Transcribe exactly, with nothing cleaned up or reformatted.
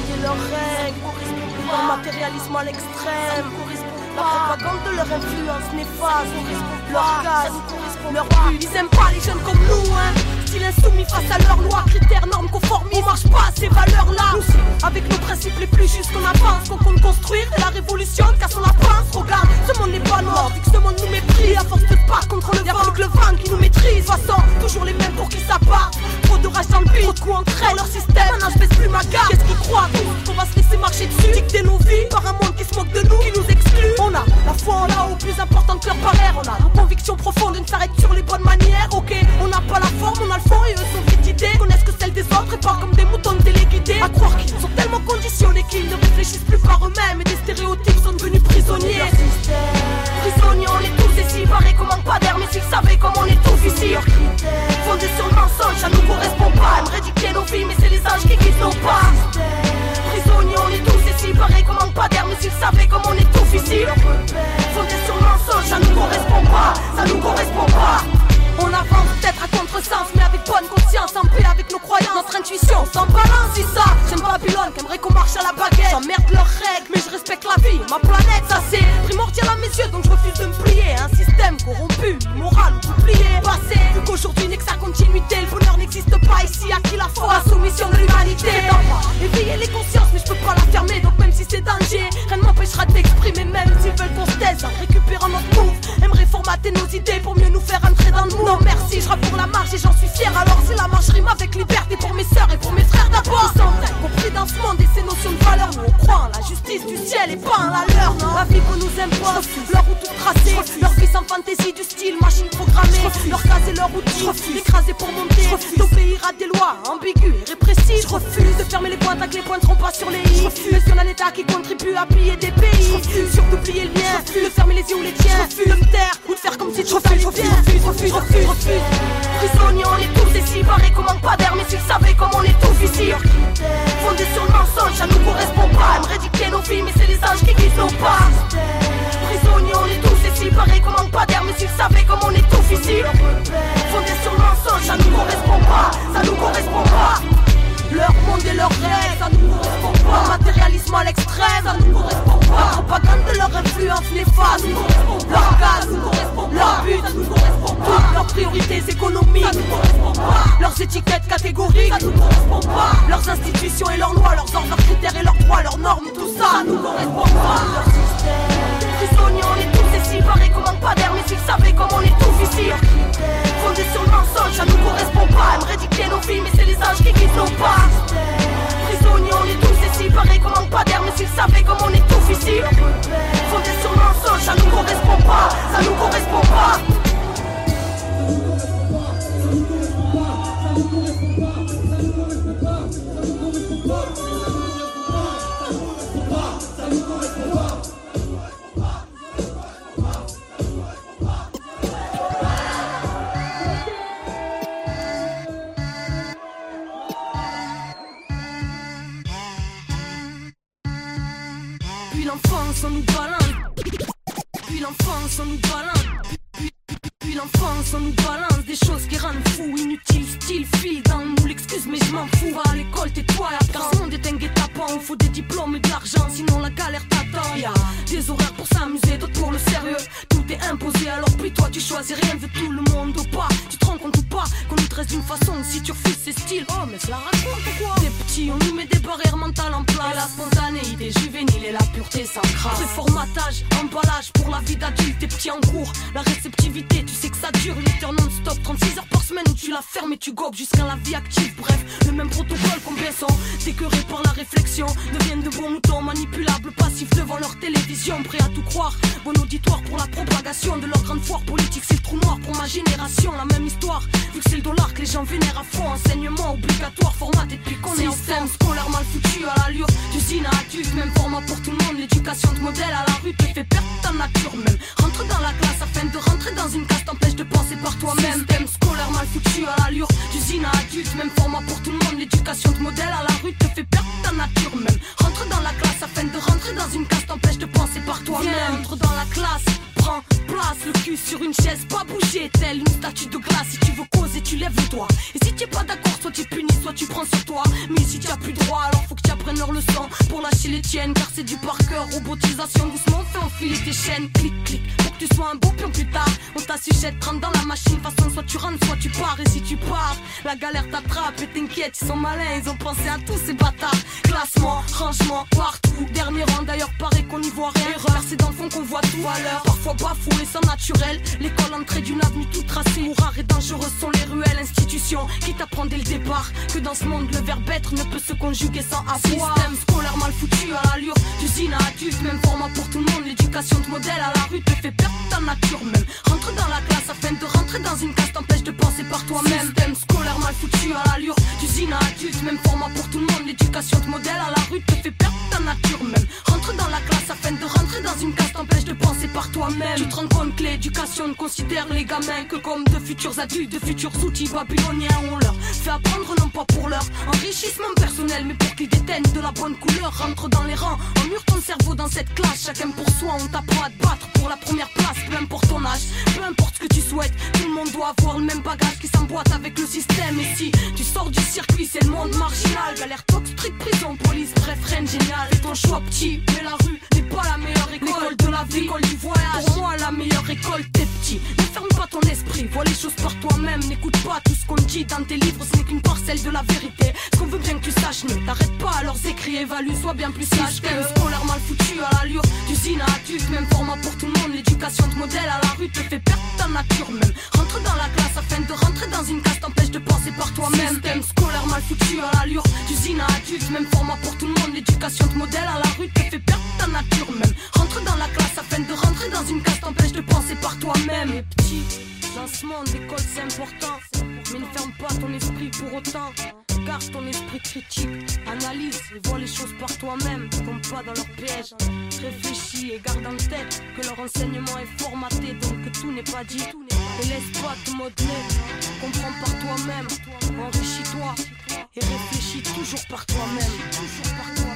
monde et leurs règles, leur matérialisme à l'extrême, la propagande de leur influence néfaste, leur gaz, leur but. Ils aiment pas les jeunes comme nous, hein. Style insoumis face à leurs lois, critères, normes, conformistes. On marche pas à ces valeurs-là. Nous, avec nos principes les plus justes qu'on avance, qu'on compte construire et la révolution, cassons la pince. Regarde, ce monde n'est pas mort, vu que ce monde nous méprise. À force de se battre contre le vent, y'a que le vent qui nous maîtrise. De toute façon, toujours les mêmes pour qui ça part. Trop de rage dans le but, trop de coups entre leur système. Maintenant je baisse plus ma garde. Qu'est-ce qu'ils croient tous qu'on va se laisser marcher dessus, dicter nos vies par un monde qui se moque de nous, qui nous exclut. On a la foi en là-haut, plus important que leur barrière. On a nos convictions profondes, une s'arrête sur les bonnes manières. Ok, on n'a pas la forme, on a le fond et eux sont vite idées. Connaissent que celle des autres et parlent comme des moutons téléguidés. À croire qu'ils sont tellement conditionnés qu'ils ne réfléchissent plus par eux-mêmes. Et des stéréotypes sont devenus prisonniers. Prisonniers, on est tous ici, pareil comme un pas d'air. Mais s'ils savaient comme on est tous ici, fondés sur le mensonge, ça nous correspond pas. Aimeraient dicter nos vies, mais c'est les anges qui guident nos pas. Prisonniers, on est tous ici, pareil comme un pas d'air. Mais s'ils savaient comme on est tous ici, fondés sur le mensonge, ça nous correspond pas. Ça nous correspond pas. On avance peut-être à contresens, mais avec bonne conscience, en paix avec nos croyances, notre intuition, sans balance, c'est ça. J'aime Babylone, qu'aimerait qu'on marche à la baguette. J'emmerde leurs règles, mais je respecte la vie, ma planète, ça c'est primordial à mes yeux, donc je refuse de me plier. Un système corrompu, moral ou oublié, passé. Vu qu'aujourd'hui n'est que sa continuité, le bonheur n'existe pas ici, à qui la foi, la soumission de l'humanité. Éveiller les consciences, mais je peux pas la fermer, donc même si c'est danger, rien ne m'empêchera de m'exprimer, même s'ils veulent qu'on se taise, en récupérant notre move. Aimerait formater nos idées pour mieux nous faire entrer dans le moule. Non merci, je rappe pour la marche et j'en suis fier. Alors si la marche rime avec liberté pour mes sœurs et pour mes frères d'abord. Ils sont incompris dans ce monde et ses notions de valeur. Nous on croit en la justice du ciel et pas en la leur. La vie qu'on nous impose, leur route toute tracée, leur vie sans fantaisie du style, machine programmée. Leur case et leur outil, écrasés pour monter. D'obéir à des lois ambiguës et répressives. Je refuse de fermer les pointes, que les points ne seront pas sur les i. Mais sur un état qui contribue à piller des pays. Sur d'oublier le mien, de fermer les yeux ou les tiens. De me taire ou de faire comme si tu refuse, refuse, refuse, refuse, refuse. Refuse. Prisonniers, on est tous ici, pareil comme un pas d'air. Mais s'ils savaient comme on est tous ici, fondés sur le mensonge, ça nous correspond pas. Aimeraient dicter nos vies, mais c'est les anges qui guident nos pas. Prisonniers, on est tous ici, pareil comme un pas d'air. Mais s'ils savaient comme on est tous ici, fondés sur le mensonge, ça nous correspond pas. Ça nous correspond pas. Leur monde et leurs règles, ça nous correspond pas. Leur matérialisme à l'extrême, ça nous correspond pas. La propagande de leur influence néfaste, ça nous correspond pas. Leur gaz, ça nous correspond pas. Leur but, ça nous correspond pas. Toutes leurs priorités économiques, ça nous correspond pas. Leurs étiquettes catégoriques, ça nous correspond pas. Leurs institutions et leurs lois, leurs ordres, leurs critères et leurs droits, leurs normes, tout ça, ça nous correspond pas. Leur système. Prisonniers, on est tous ici, pareil comme un pas d'air. Mais s'ils savaient comme on est tous ici, fondés sur le mensonge, ça nous correspond pas. Aimeraient dicter nos vies, mais c'est les anges qui guident nos pas. Prisonniers, on est tous ici, pareil comme un pas d'air. Mais s'ils savaient comme on est tous ici, fondés sur le mensonge, ça nous correspond pas. Ça nous correspond pas. Puis l'enfance on nous balance, puis l'enfance on nous balance, puis, puis, puis l'enfance on nous balance des choses qui rendent fou, inutiles, style, fil dans le moule, excuse mais je m'en fous. Va à l'école, tais-toi, car ce monde est un guet-apens. Il faut des diplômes et de l'argent, sinon la galère t'attend. Y'a des horaires pour s'amuser, d'autres pour le sérieux. Tout est imposé, alors puis toi tu choisis rien, veut tout le monde ou pas. Tu te rends compte ou pas qu'on nous dresse d'une façon, si tu refuses c'est style. Oh mais cela raconte ou quoi? Des petits, on nous met des barrières mentales en place. Et la spontanéité juvénile et la pureté s'encrasse. Préformatage, emballage pour la vie d'adulte, tes petits en cours. La réceptivité, tu sais que ça dure, huit heures non-stop, trente-six heures par semaine où tu la fermes et tu gobes jusqu'à la vie active. Bref, le même protocole combien sont décœurés par la réflexion, deviennent de bons moutons manipulables, passifs devant leur télévision, prêts à tout croire. Bon auditoire pour la propagation de leur grande foire politique, c'est le trou noir pour ma génération. La même histoire, vu que c'est le dollar que les gens vénèrent à fond. Enseignement obligatoire, formaté depuis qu'on est en système scolaire mal foutu à l'allure d'usine à adulte, même format pour tout le monde. L'éducation de modèle à la rue te fait perdre ta nature même. Rentre dans la classe afin de rentrer dans une case, t'empêche de penser par toi-même. Système scolaire mal foutu à l'allure d'usine à adulte, même format pour tout le monde. L'éducation de modèle à la rue te fait perdre ta nature même. Rentre dans la classe afin de rentrer dans une case, t'empêche de penser par toi-même. Entre dans la classe, prends place, le cul sur une chaise, pas bouger, telle une statue de glace. Si tu veux causer, tu lèves le doigt. Et si tu es pas d'accord, soit tu punis, soit tu prends sur toi. Mais si tu as plus droit, alors faut que tu apprennes apprennent leur leçon pour lâcher les tiennes, car c'est du par cœur. Robotisation, doucement fais enfiler tes chaînes. Clic clic, pour que tu sois un beau pion plus tard. On t'assuchette, rentre dans la machine, façon soit tu rentres, soit tu pars. Et si tu pars, la galère t'attrape et t'inquiète, ils sont malins, ils ont pensé à tous ces bâtards. Classement, rangement, partout, dernier rang d'ailleurs paraît qu'on n'y voit rien. Erreur, c'est dans le fond qu'on voit tout à l'heure. Parfois bafoué, sans naturel, l'école entrée d'une avenue toute tracée. Où rares et dangereuses sont les ruelles, institutions qui t'apprend dès le départ que dans ce monde le verbe être ne peut se conjuguer sans avoir. Système scolaire mal foutu à l'allure d'usine à adulte, même format pour tout le monde. L'éducation de modèle à la rue te fait perdre ta nature même. Rentre dans la classe afin de rentrer dans une case t'empêche de penser par toi-même. Système scolaire mal foutu à l'allure d'usine à adulte, même format pour tout le monde. L'éducation de modèle à la rue te fait perdre ta nature même. Rentre dans la classe afin de rentrer dans une case t'empêche de penser par toi-même. Tu te rends compte que l'éducation ne considère les gamins que comme de futurs adultes, de futurs outils babyloniens. On leur fait apprendre non pas pour leur enrichissement personnel, mais pour qu'ils déteignent de la bonne couleur. Rentre dans les rangs, emmure ton cerveau dans cette classe. Chacun pour soi, on t'apprend à te battre pour la première place. Peu importe ton âge, peu importe ce que tu souhaites, tout le monde doit avoir le même bagage qui s'emboîte avec le système. Et si tu sors du circuit, c'est le monde marginal. Galère, tox, street, prison, police, bref, rien de génial. Fais ton choix petit, mais la rue n'est pas la meilleure école. L'école de la vie, l'école du voyage, pour moi la meilleure école, t'es petit. Ne ferme pas ton esprit, vois les choses par toi-même. N'écoute pas tout ce qu'on dit dans tes livres, ce n'est qu'une parcelle de la vérité. Ce qu'on veut bien que tu saches, ne t'arrête pas à leurs écrits, évalue, sois bien plus sage. Système scolaire mal foutu à l'allure d'usine à adulte, même format pour tout le monde. L'éducation de modèle à la rue te fait perdre ta nature même. Rentre dans la classe afin de rentrer dans une case t'empêche de penser par toi-même. Système scolaire mal foutu à l'allure d'usine à adulte, même format pour tout le monde. L'éducation de modèle à la rue te fait perdre ta nature même. Rentre dans la classe afin de rentrer dans une case t'empêche de penser par toi-même. Et petit, dans ce monde, l'école c'est important, mais ne ferme pas ton esprit pour autant. Garde ton esprit critique, analyse et vois les choses par toi-même. Tombe pas dans leur piège, réfléchis et garde en tête que leur enseignement est formaté, donc que tout n'est pas dit. Et laisse pas te modeler, comprends par toi-même, enrichis-toi et réfléchis toujours par toi-même. Toujours par toi-même.